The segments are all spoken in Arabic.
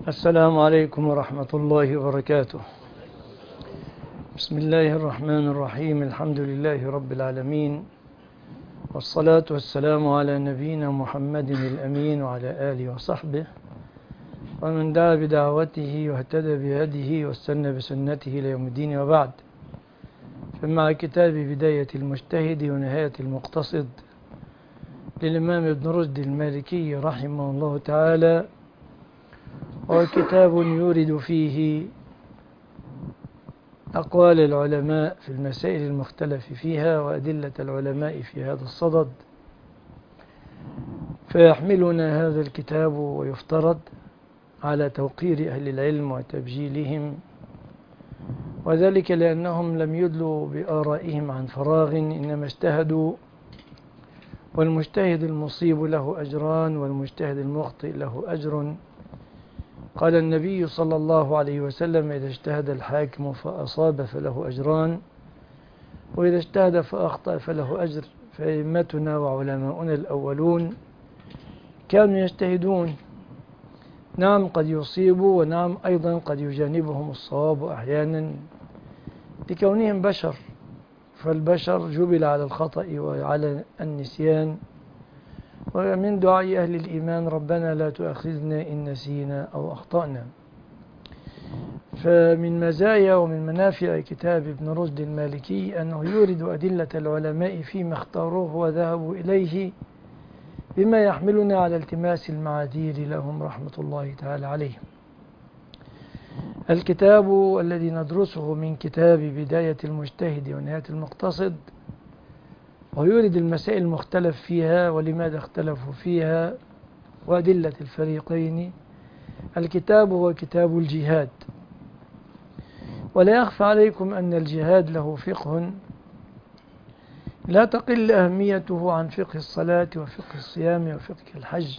السلام عليكم ورحمة الله وبركاته. بسم الله الرحمن الرحيم. الحمد لله رب العالمين، والصلاة والسلام على نبينا محمد الأمين وعلى آله وصحبه ومن دعا بدعوته واهتدى بهديه واستنى بسنته إلى يوم الدين، وبعد. فمع كتاب بداية المجتهد ونهاية المقتصد للإمام ابن رشد المالكي رحمه الله تعالى، وكتاب يورد فيه أقوال العلماء في المسائل المختلف فيها وأدلة العلماء في هذا الصدد. فيحملنا هذا الكتاب ويفترض على توقير أهل العلم وتبجيلهم، وذلك لأنهم لم يدلوا بآرائهم عن فراغ، إنما اجتهدوا، والمجتهد المصيب له أجران والمجتهد المخطئ له أجر. قال النبي صلى الله عليه وسلم: إذا اجتهد الحاكم فأصاب فله أجران، وإذا اجتهد فأخطأ فله أجر. فأئمتنا وعلماؤنا الأولون كانوا يجتهدون، نعم قد يصيبوا، ونعم أيضا قد يجانبهم الصواب أحيانا لكونهم بشر، فالبشر جبل على الخطأ وعلى النسيان. ومن دعاء أهل الإيمان: ربنا لا تؤاخذنا إن نسينا أو أخطأنا. فمن مزايا ومن منافع كتاب ابن رشد المالكي أنه يورد أدلة العلماء فيما اختاروه وذهبوا إليه، بما يحملنا على التماس المعاذير لهم رحمة الله تعالى عليهم. الكتاب الذي ندرسه من كتاب بداية المجتهد ونهاية المقتصد، ويورد المسائل المختلف فيها ولماذا اختلفوا فيها وأدلة الفريقين. الكتاب هو كتاب الجهاد، ولا يخفى عليكم أن الجهاد له فقه لا تقل أهميته عن فقه الصلاة وفقه الصيام وفقه الحج،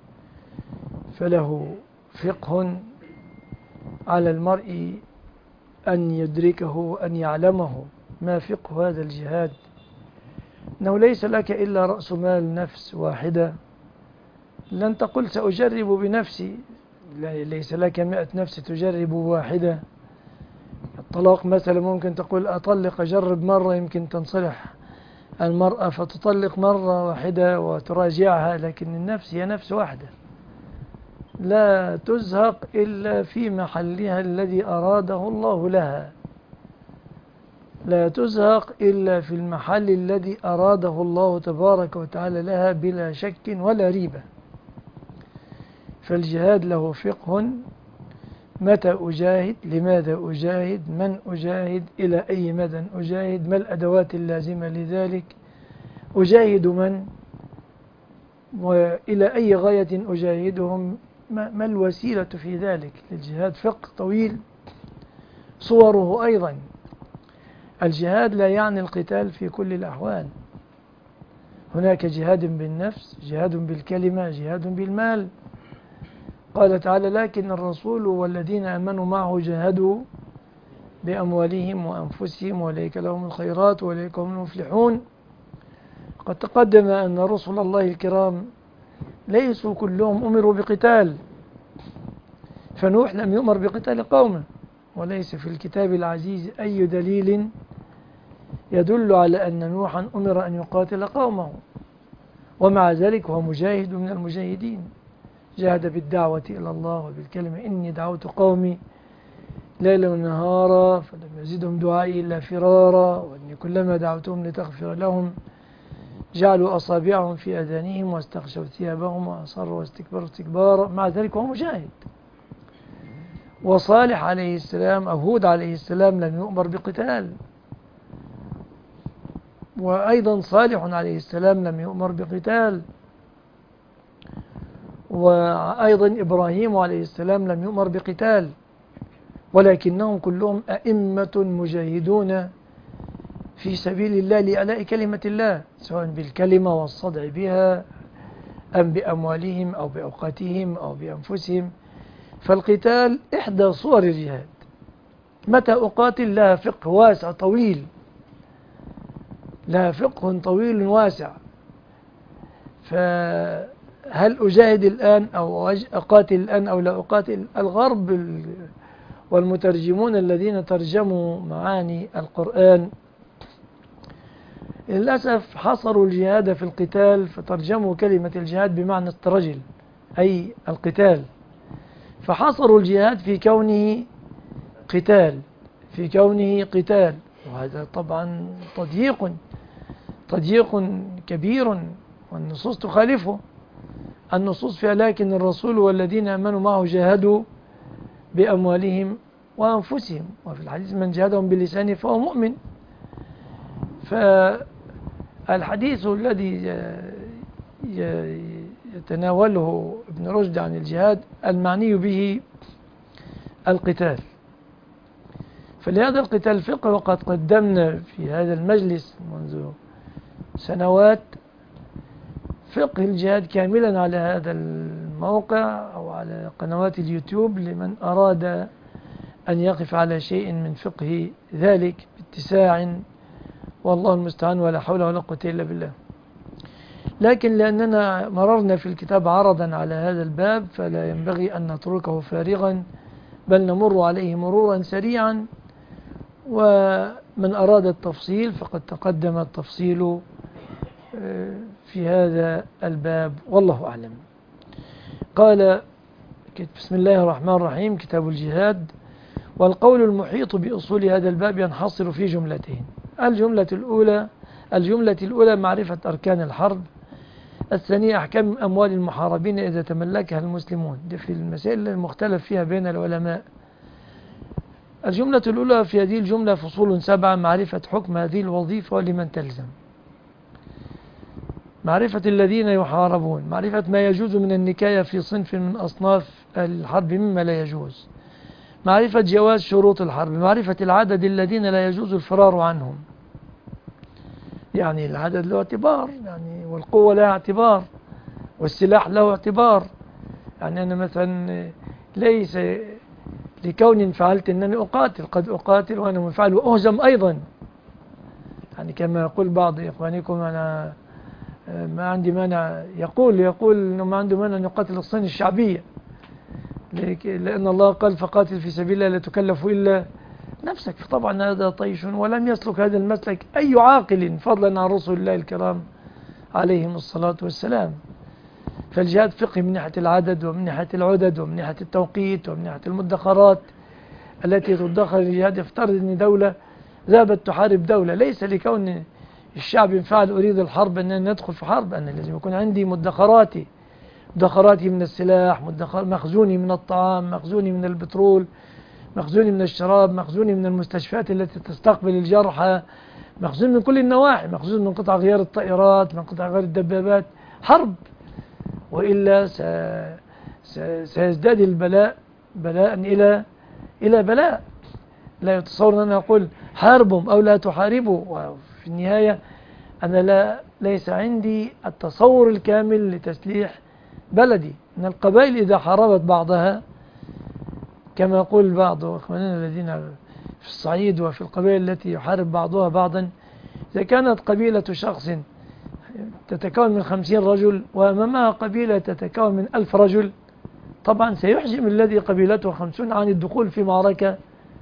فله فقه على المرء أن يدركه وأن يعلمه. ما فقه هذا الجهاد؟ أنه ليس لك إلا رأس مال نفس واحدة، لن تقل سأجرب بنفسي، ليس لك 100 نفس تجرب واحدة. الطلاق مثلا ممكن تقول أطلق أجرب مرة يمكن تنصلح المرأة فتطلق مرة واحدة وتراجعها، لكن النفس هي نفس واحدة لا تزهق إلا في محلها الذي أراده الله لها، لا تزهق إلا في المحل الذي أراده الله تبارك وتعالى لها بلا شك ولا ريبة. فالجهاد له فقه: متى أجاهد، لماذا أجاهد، من أجاهد، إلى أي مدى أجاهد، ما الأدوات اللازمة لذلك، أجاهد من، وإلى أي غاية أجاهدهم، ما الوسيلة في ذلك. للجهاد فقه طويل. صوره أيضا: الجهاد لا يعني القتال في كل الأحوال، هناك جهاد بالنفس، جهاد بالكلمة، جهاد بالمال. قال تعالى: لكن الرسول والذين آمنوا معه جاهدوا بأموالهم وأنفسهم وأولئك لهم الخيرات وأولئك هم المفلحون. قد تقدم أن رسل الله الكرام ليسوا كلهم أمروا بقتال، فنوح لم يؤمر بقتال قومه، وليس في الكتاب العزيز أي دليل يدل على أن نوحا أمر أن يقاتل قومه، ومع ذلك هو مجاهد من المجاهدين، جاهد بالدعوة إلى الله وبالكلمة: إني دعوت قومي ليلا ونهارا فلم يزدهم دعائي إلا فرارا، وإني كلما دعوتهم لتغفر لهم جعلوا أصابعهم في أذانهم واستغشوا ثيابهم وأصروا واستكبروا استكبارا. مع ذلك هو مجاهد. وصالح عليه السلام أو هود عليه السلام لم يؤمر بقتال، وأيضا صالح عليه السلام لم يؤمر بقتال، وأيضا إبراهيم عليه السلام لم يؤمر بقتال، ولكنهم كلهم أئمة مجاهدون في سبيل الله لإعلاء كلمة الله، سواء بالكلمة والصدع بها أم بأموالهم أو بأوقاتهم أو بأنفسهم. فالقتال إحدى صور الجهاد. متى أقاتل؟ لها فقه واسع طويل، لها فقه طويل واسع. هل أجاهد الآن أو أقاتل الآن أو لا أقاتل؟ الغرب والمترجمون الذين ترجموا معاني القرآن للأسف حصروا الجهاد في القتال، فترجموا كلمة الجهاد بمعنى الرجل أي القتال، فحصروا الجهاد في كونه قتال، في كونه قتال، وهذا طبعا تضييق كبير، والنصوص تخالفه. النصوص فيها لكن الرسول والذين آمنوا معه جاهدوا بأموالهم وأنفسهم، وفي الحديث من جاهدهم بلسانه فهو مؤمن. فالحديث الذي يتناوله ابن رشد عن الجهاد المعني به القتال، فلهذا القتال فقه، وقد قدمنا في هذا المجلس منذ سنوات فقه الجهاد كاملا على هذا الموقع أو على قنوات اليوتيوب لمن أراد أن يقف على شيء من فقه ذلك باتساع، والله المستعان، ولا حول ولا قوة إلا بالله. لكن لأننا مررنا في الكتاب عرضا على هذا الباب فلا ينبغي أن نتركه فارغا، بل نمر عليه مرورا سريعا، ومن أراد التفصيل فقد تقدم التفصيل في هذا الباب، والله أعلم. قال بسم الله الرحمن الرحيم: كتاب الجهاد. والقول المحيط بأصول هذا الباب ينحصر في جملتين. الجملة الأولى معرفة أركان الحرب. الثانية أحكام أموال المحاربين إذا تملكها المسلمون. دي في المسائل المختلف فيها بين العلماء. الجملة الأولى في هذه الجملة فصول 7، معرفة حكم هذه الوظيفة ولمن تلزم، معرفة الذين يحاربون، معرفة ما يجوز من النكاية في صنف من أصناف الحرب مما لا يجوز، معرفة جواز شروط الحرب، معرفة العدد الذين لا يجوز الفرار عنهم، يعني العدد له اعتبار، يعني والقوة لها اعتبار، والسلاح له اعتبار. يعني أنا مثلا ليس لكون فعلت أنني أقاتل، قد أقاتل وأنا منفعل وأهزم أيضا، يعني كما يقول بعض إخوانكم أنا ما عندي مانع، يقول أنه ما عنده مانع أن يقاتل الصين الشعبية، لأن الله قال فقاتل في سبيل الله لا تكلف إلا نفسك. فطبعا هذا طيش، ولم يسلك هذا المسلك أي عاقل فضلا عن رسل الله الكرام عليهم الصلاة والسلام. فالجهاد فقه من ناحية العدد ومن ناحية العدد ومن ناحية التوقيت ومن ناحية المدخرات التي تدخر الجهاد. يفترض أن دولة ذهبت تحارب دولة، ليس لكون الشعب انفعل أريد الحرب أن ندخل في حرب، أنا لازم يكون عندي مدخراتي من السلاح، مخزوني من الطعام، مخزوني من البترول، مخزوني من الشراب، مخزوني من المستشفيات التي تستقبل الجرحى، مخزون من كل النواحي، مخزون من قطع غيار الطائرات، من قطع غيار الدبابات. حرب، وإلا سيزداد البلاء بلاء إلى بلاء. لا يتصور أن أنا أقول حاربهم أو لا تحاربوا، وفي النهاية أنا ليس عندي التصور الكامل لتسليح بلدي. أن القبائل إذا حاربت بعضها كما يقول بعض أخواننا الذين في الصعيد وفي القبائل التي يحارب بعضها بعضا، إذا كانت قبيلة شخص تتكون من 50 رجل وأمامها قبيلة تتكون من 1000 رجل، طبعا سيحجم الذي قبيلته 50 عن الدخول في معركة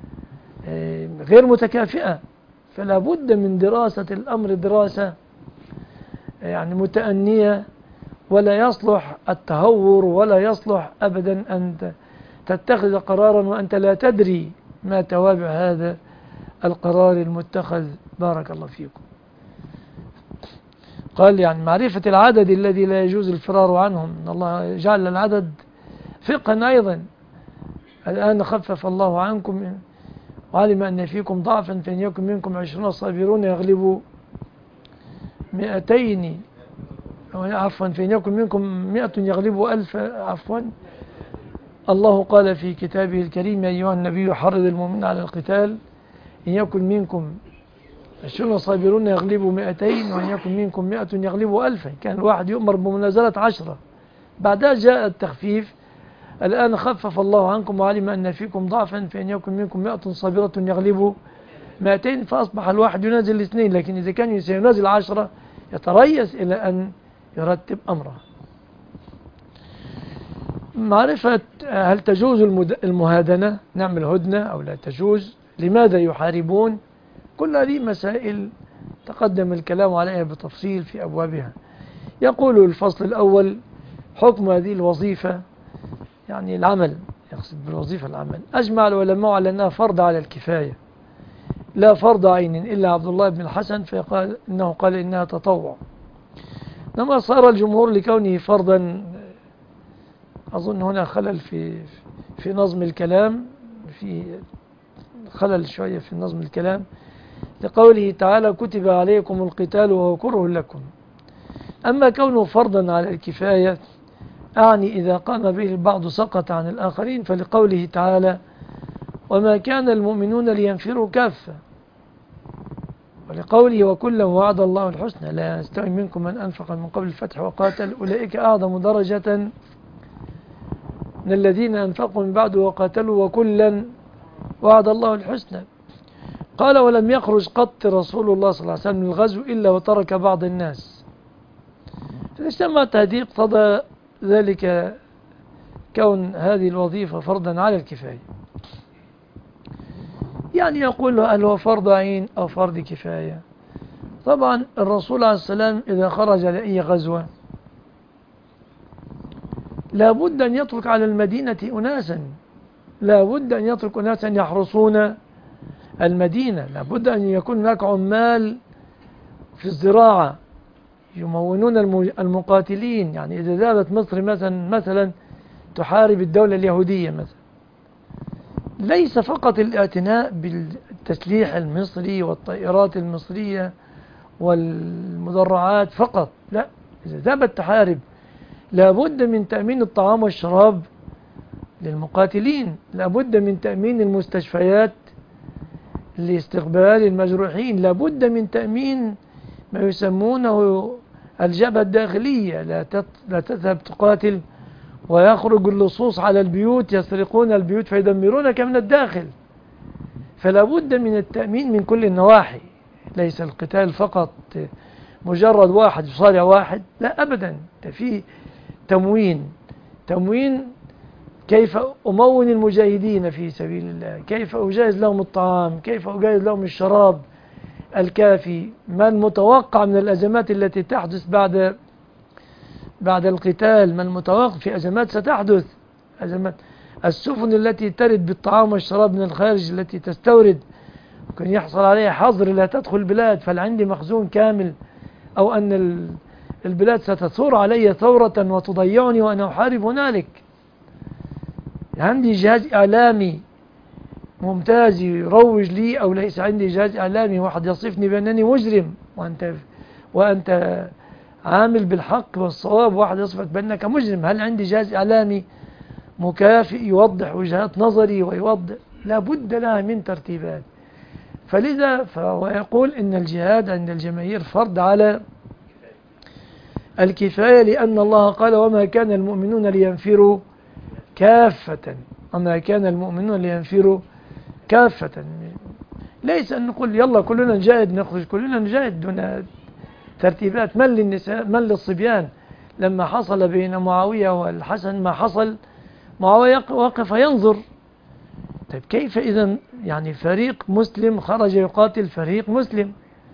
غير متكافئة. فلا بد من دراسة الأمر دراسة يعني متأنية، ولا يصلح التهور، ولا يصلح أبدا أن تتخذ قرارا وأنت لا تدري ما توابع هذا القرار المتخذ. بارك الله فيكم. قال يعني معرفة العدد الذي لا يجوز الفرار عنهم، إن الله جعل العدد فقها أيضا. الآن خفف الله عنكم وعلم أن فيكم ضعفا فإن يكن منكم 20 صابرون يغلبوا 200، عفوا فإن يكن منكم 100 يغلبوا 1000. عفوا الله قال في كتابه الكريم: يا أيها النبي حرض المؤمنين على القتال إن يكن منكم 20 صابرون يغلبوا 200 وإن يكن منكم 100 يغلبوا 1000. كان الواحد يؤمر بمنازلة 10، بعدها جاء التخفيف: الآن خفف الله عنكم وعلم أن فيكم ضعفا فإن يكن منكم 100 صابرة يغلبوا 200. فأصبح الواحد ينازل 2، لكن إذا كان سينازل 10 يتريث إلى أن يرتب أمره. معرفة هل تجوز المهادنة، نعمل هدنة أو لا تجوز، لماذا يحاربون، كل هذه مسائل تقدم الكلام عليها بتفصيل في أبوابها. يقول الفصل الأول: حكم هذه الوظيفة، يعني العمل، يقصد بالوظيفة العمل. أجمع العلماء على أنها فرض على الكفاية لا فرض عين، إلا عبد الله بن الحسن فقال إنها تطوع. لما صار الجمهور لكونه فرضا، أظن هنا خلل في نظم الكلام، في خلل شوية في نظم الكلام، لقوله تعالى: كتب عليكم القتال وهو كره لكم. أما كونه فرضا على الكفاية أعني إذا قام به البعض سقط عن الآخرين، فلقوله تعالى: وما كان المؤمنون لينفروا كافة، ولقوله: وكلا وعد الله الحسنى لا يستوي منكم من أنفق من قبل الفتح وقاتل أولئك أعظم درجة من الذين أنفقوا من بعد وقاتلوا وكلا وعد الله الحسنى. قال: ولم يخرج قط رسول الله صلى الله عليه وسلم من الغزو إلا وترك بعض الناس. فاجتمعت هذه اقتضى ذلك كون هذه الوظيفة فرضا على الكفاية. يعني يقول: هل هو فرض عين أو فرض كفاية؟ طبعا الرسول عليه السلام إذا خرج لأي غزوة لابد أن يترك على المدينة أناسا، لابد أن يترك أناسا يحرسون المدينة، لابد أن يكون هناك عمال في الزراعة يمونون المقاتلين. يعني إذا ذهبت مصر مثلا تحارب الدولة اليهودية مثلا، ليس فقط الاعتناء بالتسليح المصري والطائرات المصرية والمدرعات فقط، لا، إذا ذهبت تحارب لابد من تأمين الطعام والشراب للمقاتلين، لابد من تأمين المستشفيات لاستقبال المجروحين، لابد من تأمين ما يسمونه الجبهة الداخلية، لا تذهب تقاتل ويخرج اللصوص على البيوت يسرقون البيوت فيدمرونك من الداخل. فلا بد من التأمين من كل النواحي، ليس القتال فقط مجرد واحد يصارع واحد، لا أبدا، في تموين كيف أمون المجاهدين في سبيل الله، كيف أجهز لهم الطعام، كيف أجهز لهم الشراب الكافي، ما المتوقع من الأزمات التي تحدث بعد القتال، ما المتوقع في أزمات ستحدث، أزمات السفن التي ترد بالطعام والشراب من الخارج التي تستورد ممكن يحصل عليها حظر لا تدخل البلاد، فهل عندي مخزون كامل، أو أن البلاد ستثور علي ثورة وتضيعني وأنا أحارب هنالك. عندي جهاز إعلامي ممتاز يروج لي، أو ليس عندي جهاز إعلامي واحد يصفني بأنني مجرم وأنت عامل بالحق والصواب، واحد يصفك بأنك مجرم. هل عندي جهاز إعلامي مكافئ يوضح وجهات نظري ويوضح؟ لا بد لها من ترتيبات. فلذا فهو يقول إن الجهاد عند الجماهير فرض على الكفاية، لأن الله قال: وما كان المؤمنون لينفروا كافة، وما كان المؤمنون لينفروا كافة. ليس أن نقول يلا كلنا نجاهد، نخرج كلنا نجاهد دون ترتيبات. من للنساء، من للصبيان؟ لما حصل بين معاوية والحسن ما حصل، معاوية وقف ينظر. طيب كيف إذن يعني فريق مسلم خرج يقاتل فريق مسلم،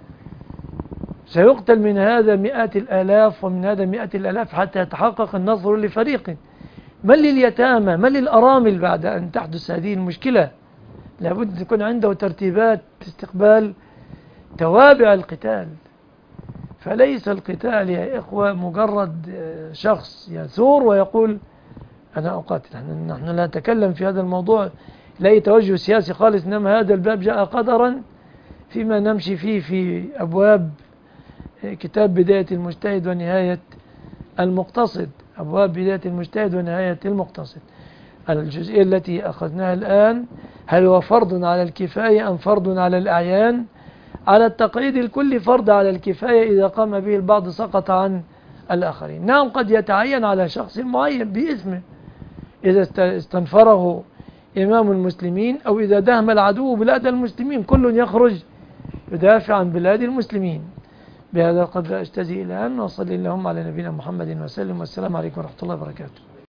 سيقتل من هذا مئات الآلاف ومن هذا مئات الآلاف حتى يتحقق النصر لفريق. من لليتامى، من للأرامل بعد أن تحدث هذه المشكلة؟ لابد يكون عنده ترتيبات استقبال توابع القتال. فليس القتال يا إخوة مجرد شخص يثور ويقول أنا أقاتل. نحن لا نتكلم في هذا الموضوع، لا توجه سياسي خالص، إنما هذا الباب جاء قدرا فيما نمشي فيه في أبواب كتاب بداية المجتهد ونهاية المقتصد، أبواب بداية المجتهد ونهاية المقتصد. الجزئية التي أخذناها الآن: هل هو فرض على الكفاية أم فرض على الأعيان؟ على التقييد الكلي فرض على الكفاية، إذا قام به البعض سقط عن الآخرين. نعم قد يتعين على شخص معين باسمه، إذا استنفره إمام المسلمين أو إذا دهم العدو بلاد المسلمين، كل يخرج يدافع عن بلاد المسلمين. بهذا القدر أجتزي الآن، وصلي اللهم على نبينا محمد وسلم، والسلام عليكم ورحمة الله وبركاته.